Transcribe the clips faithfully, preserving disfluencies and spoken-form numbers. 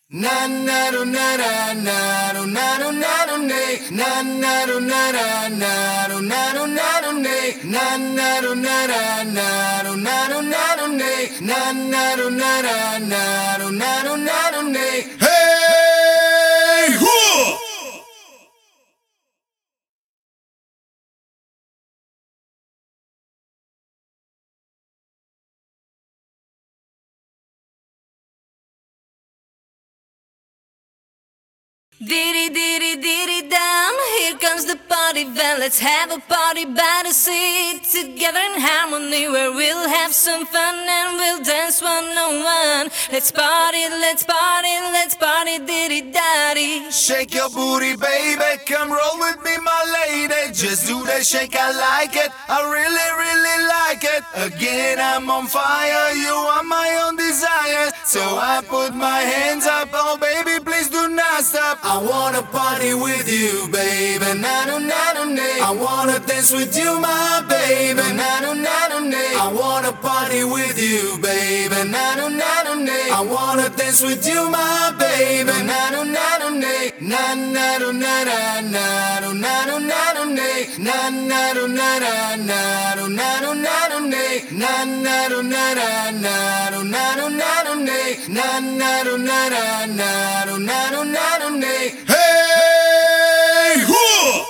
Na na ru na ra na ru na ru na ru ne na na ru na ra na ru na ru na ru ne na na ru na ra na ru na ru na ru ne na na ru na ra na ru na ru na ru ne. Hey hoo! Diddy diddy diddy dum, here comes the party van. Let's have a party by the sea, together in harmony, where we'll have some fun and we'll dance one on one. Let's party, let's party, let's party, diddy daddy. Shake your booty, baby, come roll with me, my lady. Just do that shake, I like it, I really, really like it. Again, I'm on fire, you are my own desire. So I put my hands up, oh baby, please do not stop. I wanna party with you, baby, na-do, na-do, nay. I wanna dance with you, my baby, na-do, na-do, nay. I wanna party with you, baby, na-do, na-do, nay. I wanna dance with you, my baby, na-do, na-do, nay. Na-na-do, na-da, na-do, na-do, na-do, nay. Na-na-do, na-da, na-do, na-do, na-do, nay. Na-na-do, na-da, na-do, na-do, na-do, nay. Na-na-do, na-da, na-do, na-do, na-do, nay. Hey hoo!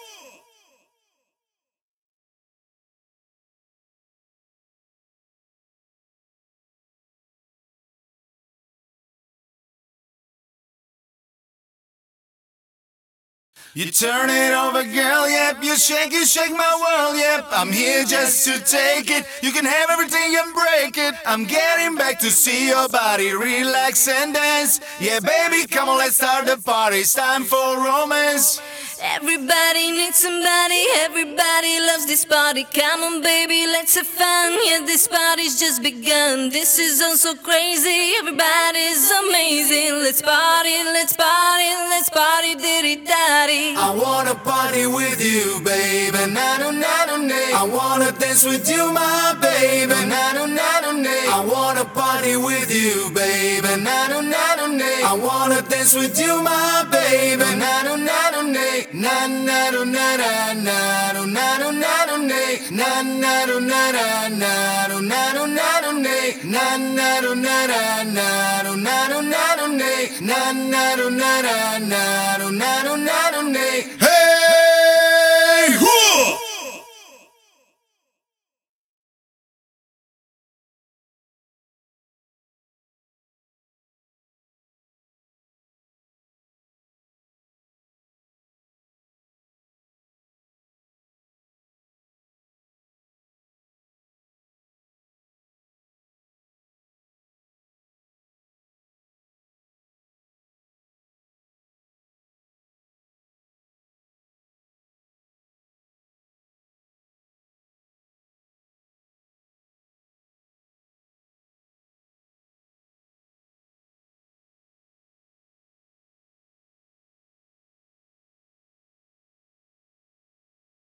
You turn it over, girl, yep. You shake it, shake my world, yep. I'm here just to take it. You can have everything and break it. I'm getting back to see your body, relax and dance. Yeah, baby, come on, let's start the party. It's time for romance. Everybody needs somebody, everybody loves this party. Come on baby, let's have fun, yeah, this party's just begun. This is all so crazy, everybody's amazing. Let's party, let's party, let's party, diddy daddy. I wanna party with you, baby, na-do, na-do, nay. I wanna dance with you, my baby, na-do, na-do, nay. I wanna party with you, baby, na-do, na-do, nay. I wanna dance with you, my baby, na-do, na-do, nay. Na-na-do, na-da, na-do, na-do, na-do, nay. Na-na-do, na-da, na-do, na-do, na-do, nay. Na-na-do, na-da, na-do, na-do, na-do, nay. Na-na-do, na-da, na-do, na-do, na-do, nay.